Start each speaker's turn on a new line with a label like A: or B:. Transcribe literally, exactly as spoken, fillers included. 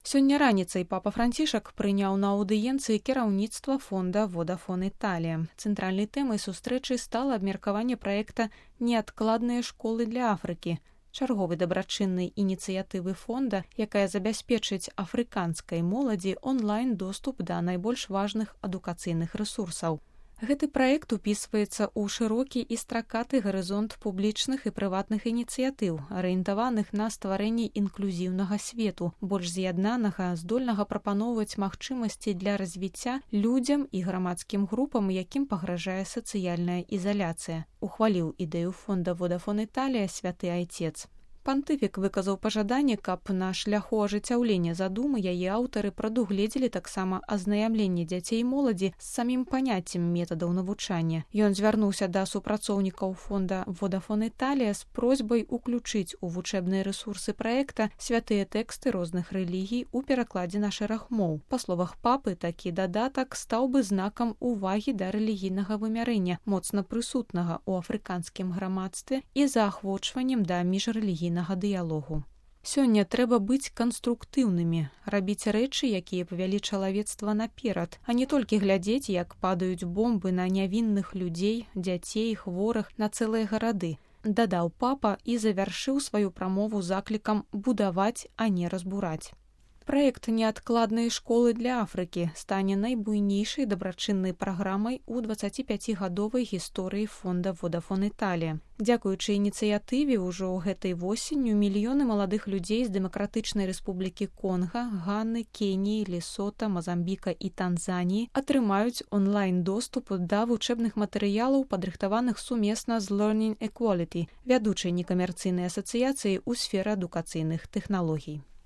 A: Сёння раніцай папа Францішак прыняў на аўдыенцыі кіраўніцтва фонда Vodafone Italia. Цэнтральнай тэмай сустрэчы стала абмеркаванне праекта «Неадкладныя школы для Афрыкі», чарговай дабрачыннай ініцыятывы фонда, якая забяспечыць афрыканскай моладзі онлайн-доступ да найбольш важных адукацыйных рэсурсаў. Гэты праект упісваецца ў шырокі і стракаты гарызонт публічных і прыватных ініцыятыў, арыентаваных на стварэнне інклюзіўнага свету, больш з'яднанага, здольнага прапаноўваць магчымасці для развіцця людзям і грамадскім групам, якім пагражае сацыяльная ізаляцыя. Ухваліў ідэю фонда Vodafone Italia святы айцец. Пантыфік выказаў пажаданне, каб на шляху ажыццяўлення задумы яе аўтары прадугледзелі таксама азнаямленне дзяцей і моладзі з самім паняццем метадаў навучання. Ён звярнуўся да супрацоўнікаў фонда Vodafone Italia з просьбай уключыць у вучэбныя рэсурсы праекта святыя тэксты розных рэлігій у перакладзе на шэраг моў. Па словах папы, такі дадатак стаў бы знакам увагі да рэлігійнага вымярэння, моцна прысутнага ў афрыканскім грамадстве і заахвочваннем да міжрэлігійнага дыялогу. Сёння трэба быць канструктыўнымі, рабіць рэчы, якія павялі чалавецтва наперад, а не толькі глядзець, як падаюць бомбы на нявінных людзей, дзяцей, хворых, на цэлыя гарады, дадаў папа і завяршыў сваю прамову заклікам будаваць, а не разбураць. Праект «Неадкладныя школы для Афрыкі» стане найбуйнейшай дабрачыннай праграмай у дваццаціпяцігадовай гісторыі фонда Vodafone Italia. Дзякуючы ініцыятыве ўжо гэтай восенню мільёны маладых людзей з Дэмакратычнай Рэспублікі Конга, Ганы, Кеніі, Лесота, Мазамбіка і Танзаніі атрымаюць онлайн-доступ да вучэбных матэрыялаў, падрыхтаваных сумесна з Learning Equality, вядучай некамерцыйнай асацыяцыяй у сферы адукацыйных тэхналогій.